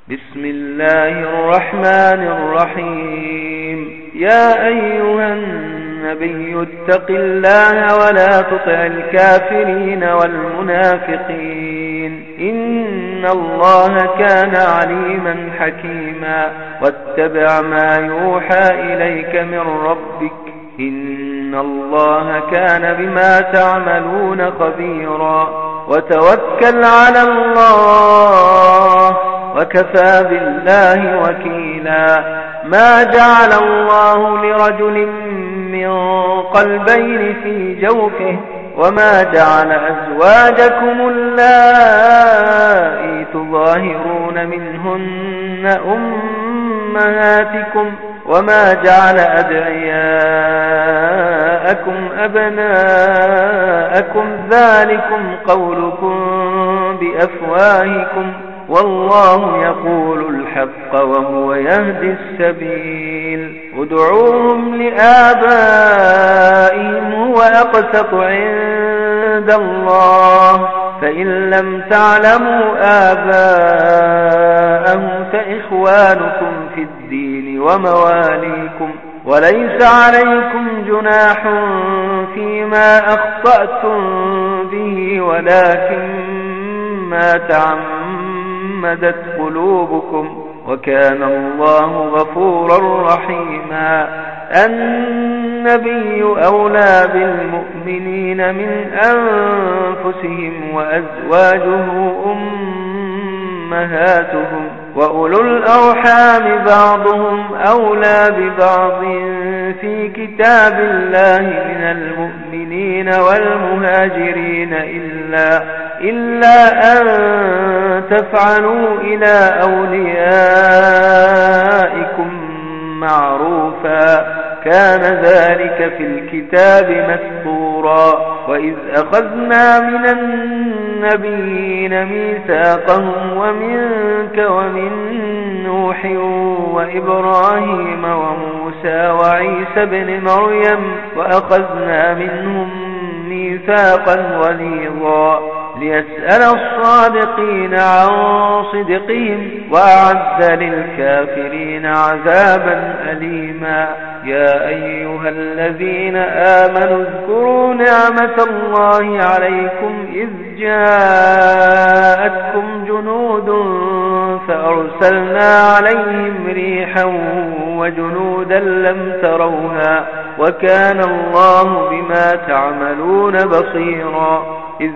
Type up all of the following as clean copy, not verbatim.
بسم الله الرحمن الرحيم. يا أيها النبي اتق الله ولا تطع الكافرين والمنافقين إن الله كان عليما حكيما. واتبع ما يوحى إليك من ربك إن الله كان بما تعملون خبيرا. وتوكل على الله وكفى بالله وكيلا. ما جعل الله لرجل من قلبين في جوفه وما جعل أزواجكم اللائي تظاهرون منهن أمهاتكم وما جعل أدعياءكم أبناءكم ذلكم قولكم بأفواهكم والله يقول الحق وهو يهدي السبيل. ادعوهم لآبائهم هو أقسط عند الله فإن لم تعلموا آباءهم فإخوانكم في الدين ومواليكم وليس عليكم جناح فيما أخطأتم به ولكن ما تعمدت قلوبكم وكان الله غفورا رحيما. النبي أولى بالمؤمنين من أنفسهم وأزواجه أمهاتهم وأولو الأرحام بعضهم أولى ببعض في كتاب الله من المؤمنين والمهاجرين إلا أن تفعلوا إلى أوليائكم معروفا كان ذلك في الكتاب مسطورا. وإذ أخذنا من النبيين ميثاقهم ومنك ومن نوح وإبراهيم وموسى وعيسى بن مريم وأخذنا منهم ميثاقا غليظا ليسأل الصادقين عن صدقهم وأعد للكافرين عذابا أليما. يا أيها الذين آمنوا اذكروا نعمة الله عليكم إذ جاءتكم جنود فأرسلنا عليهم ريحا وجنودا لم تروها وكان الله بما تعملون بصيرا. إذ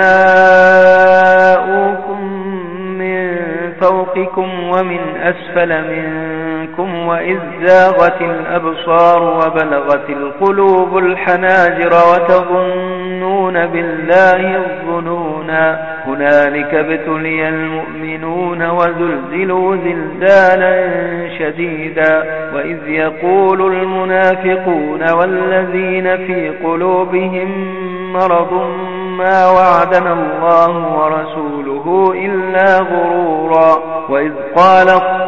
جاءوكم من فوقكم ومن أسفل منكم وإذ زاغت الأبصار وبلغت القلوب الحناجر وتظنون بالله الظنونا هنالك ابتلي المؤمنون وزلزلوا زلزالا شديدا. وإذ يقول المنافقون والذين في قلوبهم مرض ما وعدنا الله ورسوله إلا غرورا. وإذ قال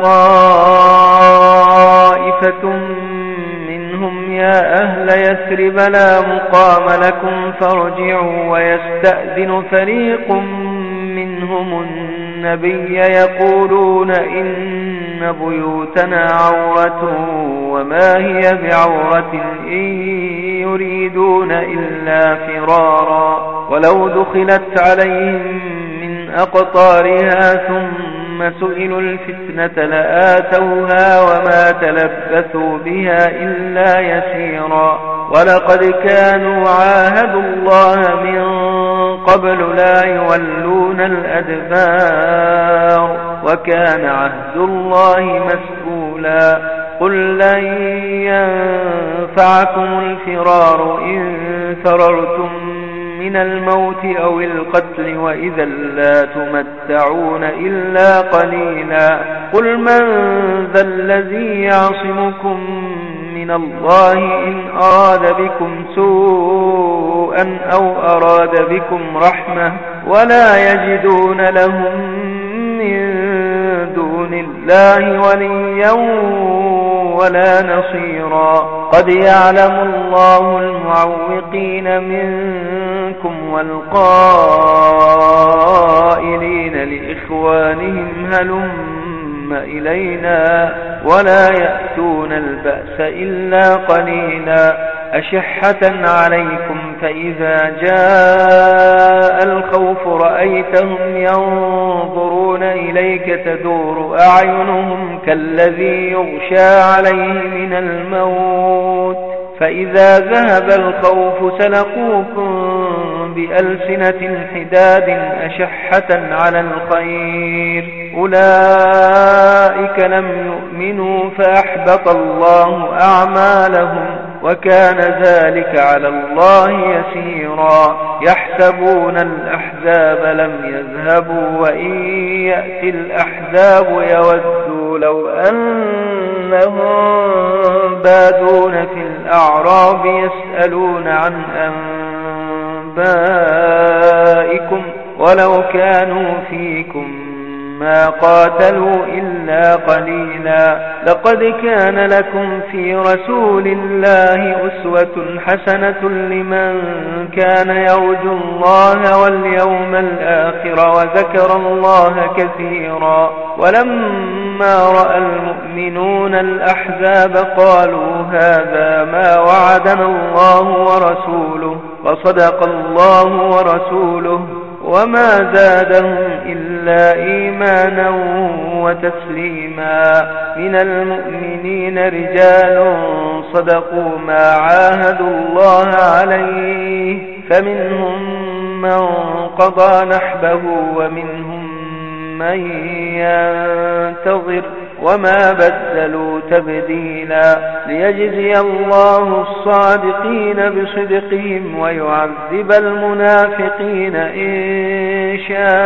طائفة منهم يا أهل يثرب لا مقام لكم فارجعوا ويستأذن فريق منهم النبي يقولون إن بيوتنا عورة وما هي بعورة إن يريدون إلا فرارا. ولو دخلت عليهم من أقطارها ثم سئلوا الفتنة لآتوها وما تلبثوا بها إلا يسيرا. ولقد كانوا عاهدوا الله من قبل لا يولون الأدبار وكان عهد الله مسؤولا. قل لن ينفعكم الفرار إن فررتم من الموت أو القتل وإذا لا تمتعون إلا قليلا. قل من ذا الذي يعصمكم من الله إن أراد بكم سوءا أو أراد بكم رحمة ولا يجدون لهم من دون الله وليا ولا نصيرا. قد يعلم الله المعوقين منكم والقائلين لإخوانهم هلم إلينا ولا يأتون البأس إلا قليلا أشحة عليكم فإذا جاء الخوف رأيتهم ينظرون إليك تدور أعينهم كالذي يغشى عليه من الموت فإذا ذهب الخوف سلقوكم بألسنة حداد أشحة على الخير أولئك لم يؤمنوا فأحبط الله أعمالهم وكان ذلك على الله يسيرا يحسبون الأحزاب لم يذهبوا وإن يأتي الأحزاب يودوا لو أنهم بادون في الأعراب يسألون عن أنبائكم ولو كانوا فيكم ما قاتلوا إلا قليلا لقد كان لكم في رسول الله أسوة حسنة لمن كان يرجو الله واليوم الآخر وذكر الله كثيرا ولما رأى المؤمنون الأحزاب قالوا هذا ما وعدنا الله ورسوله وصدق الله ورسوله وما زادهم إلا إيمانا وتسليما من المؤمنين رجال صدقوا ما عاهدوا الله عليه فمنهم من قضى نحبه ومنهم من ينتظر وما بدلوا تبديلا ليجزي الله الصادقين بصدقهم ويعذب المنافقين إن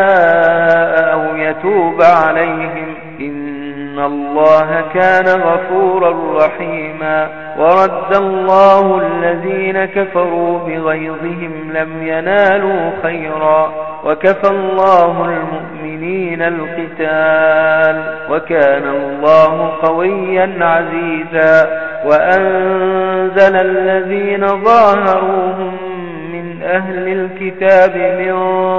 شاء أو يتوب عليهم إن الله كان غفورا رحيما ورد الله الذين كفروا بغيظهم لم ينالوا خيرا وكفى الله المؤمنين القتال وكان الله قويا عزيزا وأنزل الذين ظاهروهم من أهل الكتاب من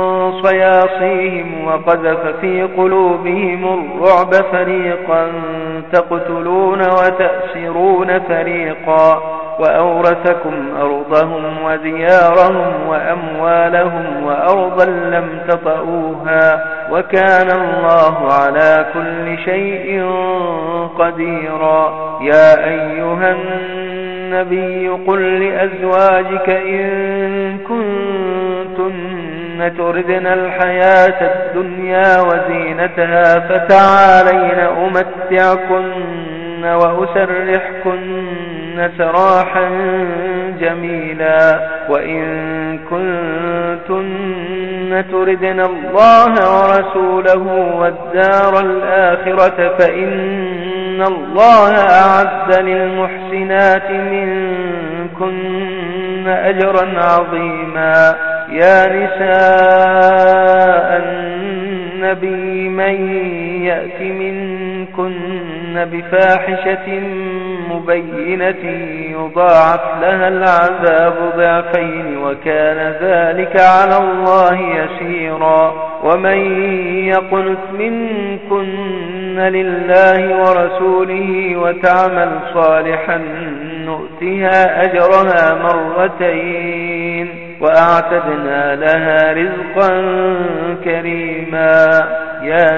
صياصيهم وقذف في قلوبهم الرعب فريقا تقتلون وتأسرون فريقا وأورثكم أرضهم وديارهم وأموالهم وأرضا لم تطئوها وكان الله على كل شيء قديرا يا أيها النبي قل لأزواجك إن كنتن تردن الحياة الدنيا وزينتها فتعالين أمتعكن وأسرحكن سراحا جميلا وإن كنتن تردن الله ورسوله والدار الآخرة فإن الله أعد للمحسنات منكن أجرا عظيما يا نساء النبي من يأت منكن بفاحشة مبينة يضاعف لها العذاب ضعفين وكان ذلك على الله يسيرا ومن يقنت منكن لله ورسوله وتعمل صالحا نؤتها أجرها مرتين وأعتدنا لها رزقا كريما يا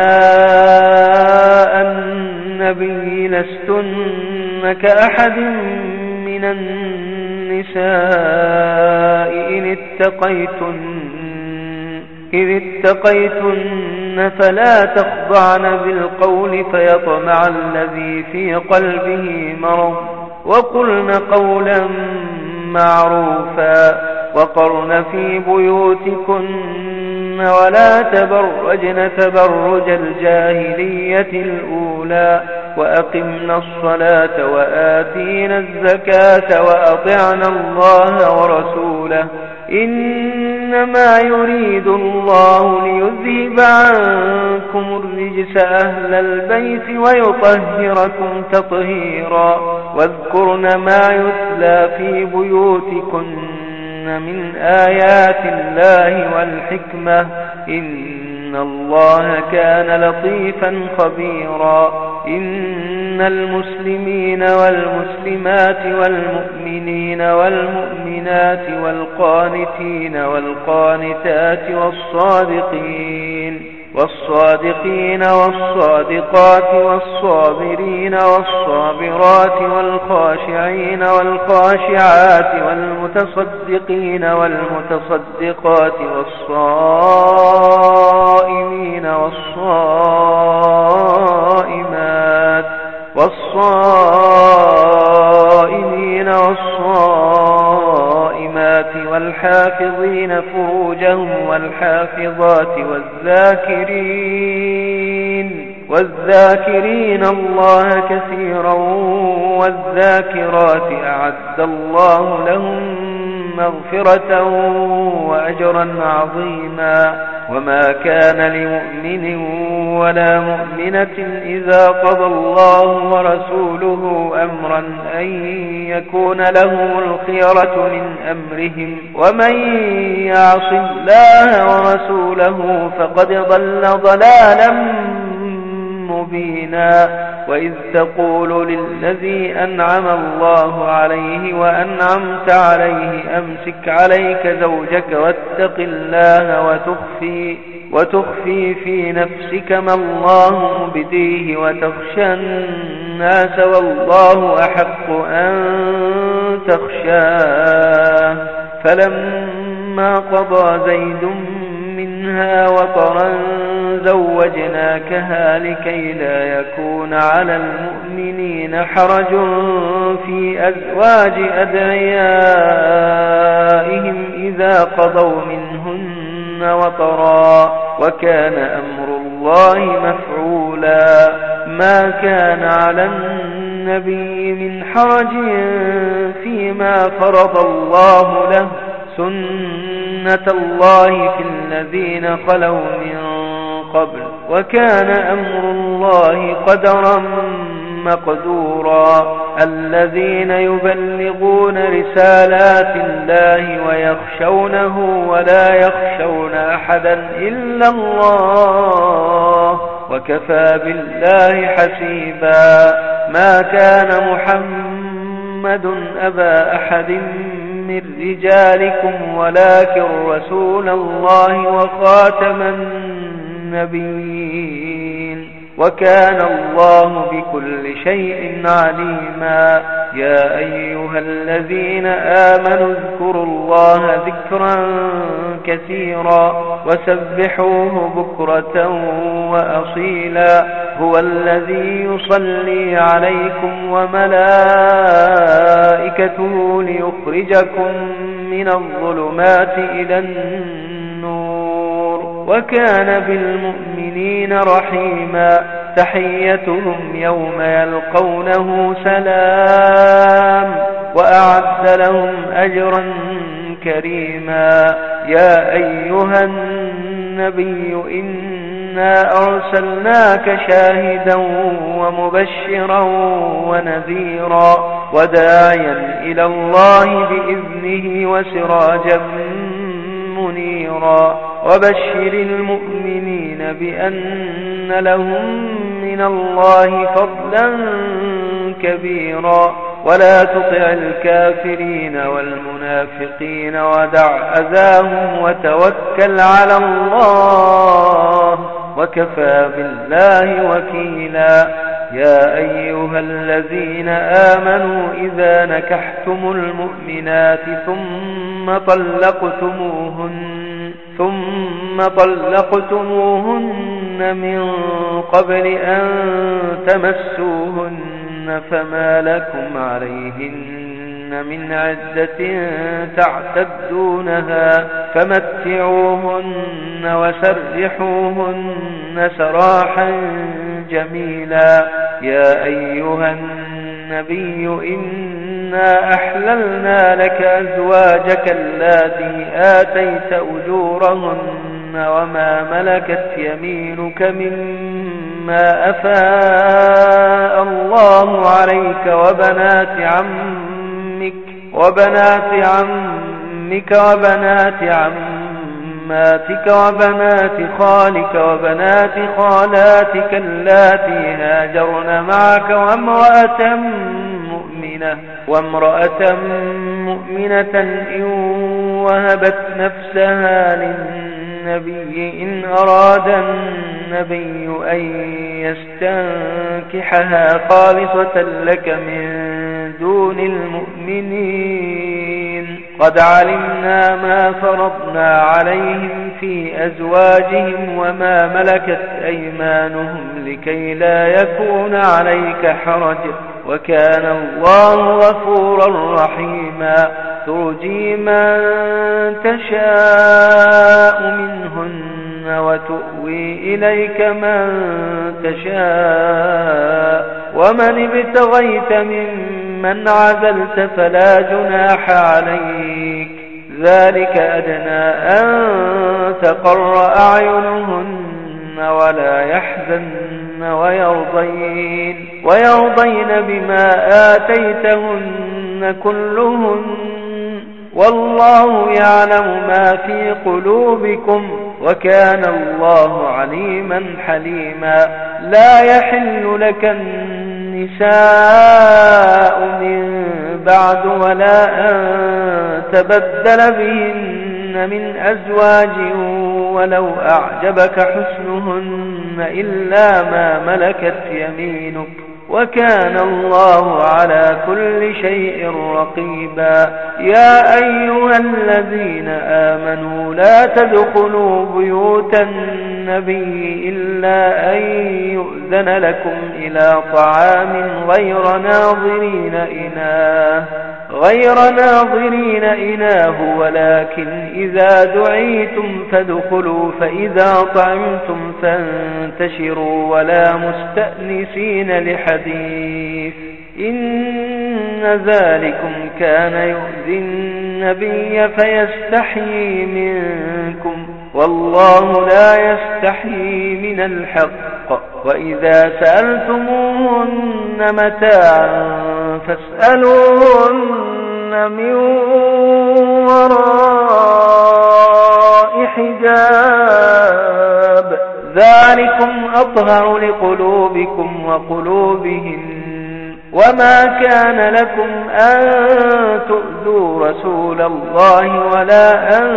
نساء النبي لستن كأحد من النساء إذ اتقيتن فلا تخضعن بالقول فيطمع الذي في قلبه مرض وقلن قولا معروفا وقرن في بيوتكن ولا تبرجن تبرج الجاهلية الأولى وأقمنا الصلاة وآتينا الزكاة وأطعنا الله ورسوله إنما يريد الله ليذهب عنكم الرجس أهل البيت ويطهركم تطهيرا واذكرن ما يتلى في بيوتكن من آيات الله والحكمة إن إن الله كان لطيفا خبيرا. إن المسلمين والمسلمات والمؤمنين والمؤمنات والقانتين والقانتات والصادقين والصادقات والصابرين والصابرات والخاشعين والخاشعات والمتصدقين والمتصدقات والصائمين والصائمات والحافظين فروجهم والحافظات والذاكرين الله كثيرا والذاكرات أعد الله لهم مغفرة وأجرا عظيما. وما كان لمؤمن ولا مؤمنة إذا قضى الله ورسوله أمرا أن يكون له الخيرة من أمرهم، ومن يعص الله ورسوله فقد ضل ضلالا مبينا. وإذ تقول للذي أنعم الله عليه وأنعمت عليه أمسك عليك زوجك واتق الله وتخفي في نفسك ما الله مبديه وتخشى الناس والله أحق أن تخشاه. فلما قضى زيد منها وطرا زوجناكها لكي لا يكون على المؤمنين حرج في أزواج أدعيائهم إذا قضوا منهن وطرا، وكان أمر الله مفعولا. ما كان على النبي من حرج فيما فرض الله له، سنة الله في الذين خلوا من قبل، وكان أمر الله قدرا مقدورا. الذين يبلغون رسالات الله ويخشونه ولا يخشون أحدا إلا الله، وكفى بالله حسيبا. ما كان محمد أبا أحد من رجالكم ولكن رسول الله وخاتم النبيين، وكان الله بكل شيء عليما. يا أيها الذين آمنوا اذكروا الله ذكرا كثيرا وسبحوه بكرة وأصيلا. هو الذي يصلي عليكم وملائكته ليخرجكم من الظلمات إلى النور، وكان بالمؤمنين رحيما. تحيتهم يوم يلقونه سلام، وأعد لهم أجرا كريما. يا أيها النبي إنا أرسلناك شاهدا ومبشرا ونذيرا وداعيا إلى الله بإذنه وسراجا منيرا. وبشر المؤمنين بأن لهم من الله فضلا كبيرا. ولا تطع الكافرين والمنافقين ودع أذاهم وتوكل على الله، وكفى بالله وكيلا. يا أيها الذين آمنوا إذا نكحتم المؤمنات ثم طلقتموهن من قبل أن تمسوهن فما لكم عليهن من عدة تعتدونها، فمتعوهن وسرحوهن سراحا جميلا. يا أيها النبي إنا أحللنا لك أزواجك اللاتي آتيت أجورهن وما ملكت يمينك مما أفاء الله عليك وبنات عمك وبنات عماتك وبنات خالك وبنات خالاتك اللاتي هاجرن معك وامرأة مؤمنة إن وهبت نفسها للنبي إن أراد النبي أن يستنكحها خالصة لك من دون المؤمنين قد علمنا ما فرضنا عليهم في أزواجهم وما ملكت أيمانهم لكي لا يكون عليك حرج وكان الله غفورا رحيما ترجي من تشاء منهن وتؤوي إليك من تشاء ومن ابتغيت ممن عزلت فلا جناح عليك ذلك أدنى أن تقر أعينهن ولا يحزن ويرضين بما آتيتهن كلهن والله يعلم ما في قلوبكم وكان الله عليما حليما لا يحل لك النساء من بعد ولا أن تبدل بهن من أزواج ولو أعجبك حسنهن إلا ما ملكت يمينك وكان الله على كل شيء رقيبا يا أيها الذين آمنوا لا تدخلوا بيوت النبي إلا أن يؤذن لكم إلى طعام غير ناظرين إناه ولكن إذا دعيتم فادخلوا فإذا طعمتم فانتشروا ولا مستأنسين لحديث إن ذلكم كان يؤذي النبي فيستحيي منكم والله لا يستحيي من الحق وإذا سألتموهن متاعا فاسألوهن من وراء حجاب ذلكم أطهر لقلوبكم وقلوبهن وما كان لكم أن تؤذوا رسول الله ولا أن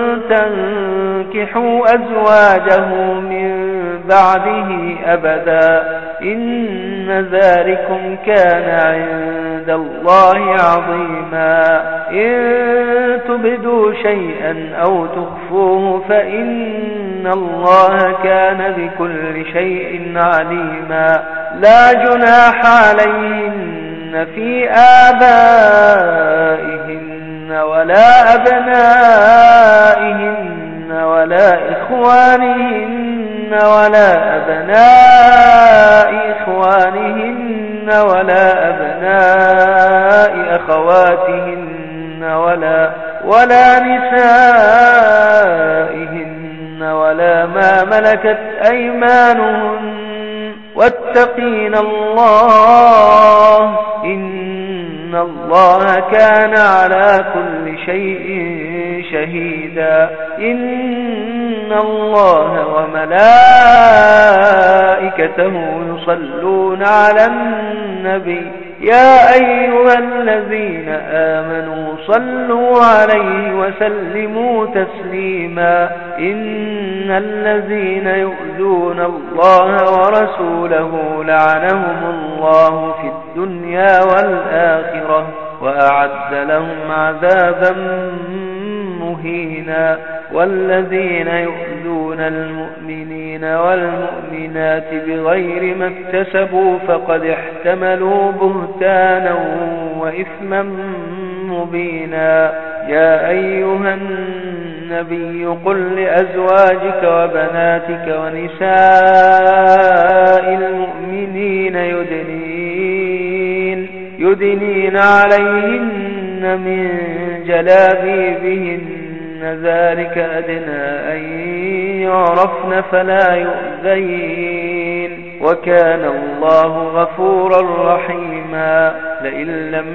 تنكحوا أزواجه من بعده أبدا إن ذلكم كان عند الله عظيما إن تبدوا شيئا أو تخفوه فإن الله كان بكل شيء عليما لا جناح عليهن في آبائهن ولا أبنائهن ولا إخوانهن ولا أبناء إخوانهن ولا أبناء أخواتهن ولا نسائهن ولا ما ملكت أيمانهن واتقين الله إن الله كان على كل شيء شهيدا إن الله وملائكته يصلون على النبي يا أيها الذين آمنوا صلوا عليه وسلموا تسليما إن الذين يؤذون الله ورسوله لعنهم الله في الدنيا والآخرة وأعد لهم عذابا مهينا والذين يؤذون المؤمنين والمؤمنات بغير ما اكتسبوا فقد احتملوا بهتانا وإثما مبينا يا أيها النبي قل لأزواجك وبناتك ونساء المؤمنين يدنين عليهن من جلابيبهن ذلك أدنى أن يعرفن فلا يؤذين وكان الله غفورا رحيما لئن لم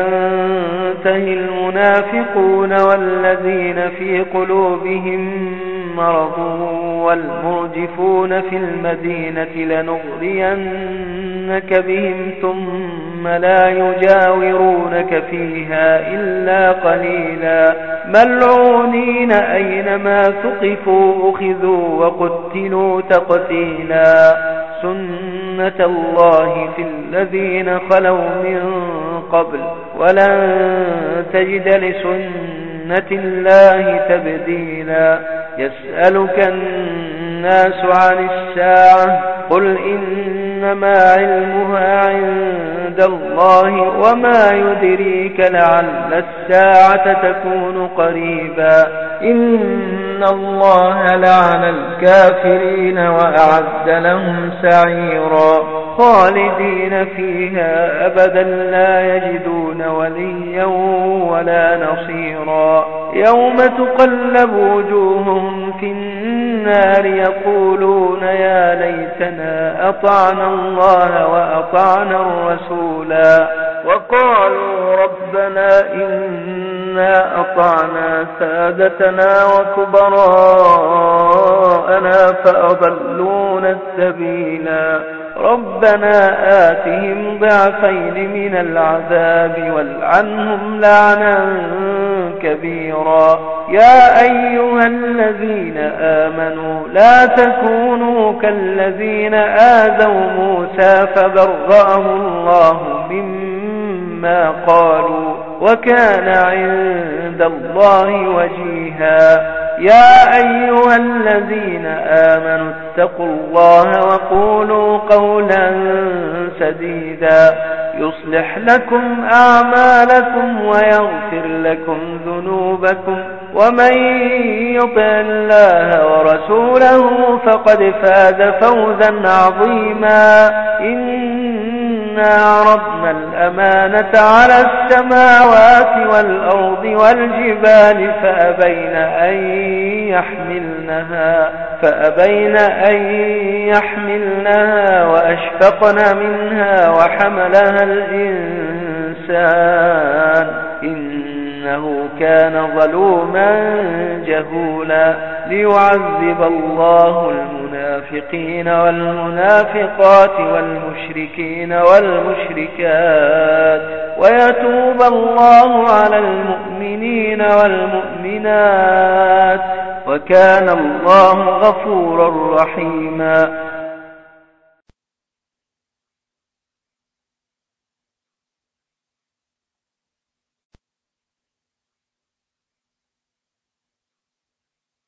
ينته المنافقون والذين في قلوبهم مرض والمرجفون في المدينة لنغرينك بهم ثم لا يجاورونك فيها إلا قليلا ملعونين أينما ثقفوا أخذوا وقتلوا تقتيلا سنة الله في الذين خلوا من قبل ولن تجد لسنة الله تبديلا يسألك الناس عن الساعة قل إنما علمها عند الله وما يدريك لعل الساعة تكون قريبا إن الله لعن الكافرين وأعد لهم سعيرا خالدين فيها أبدا لا يجدون وليا ولا نصيرا يوم تقلب وجوههم في النار يقولون يا ليتنا أطعنا الله وأطعنا الرسولا وقالوا ربنا إنا أطعنا سادتنا وكبراءنا فأضلونا السبيلا ربنا آتهم ضعفين من العذاب والعنهم لعنا كبيرا يا أيها الذين آمنوا لا تكونوا كالذين آذوا موسى فبرأه الله مما قالوا وكان عند الله وجيها يا أيها الذين آمنوا اتقوا الله وقولوا قولا سديدا يصلح لكم أعمالكم ويغفر لكم ذنوبكم ومن يطع الله ورسوله فقد فاز فوزا عظيما إنا عرضنا الأمانة على السماوات والأرض والجبال فأبين أن يحملنها وأشفقن منها وحملها الإنسان إنه كان ظلوما جهولا ليعذب الله المنافقين والمنافقات والمشركين والمشركات ويتوب الله على المؤمنين والمؤمنات وكان الله غفورا رحيما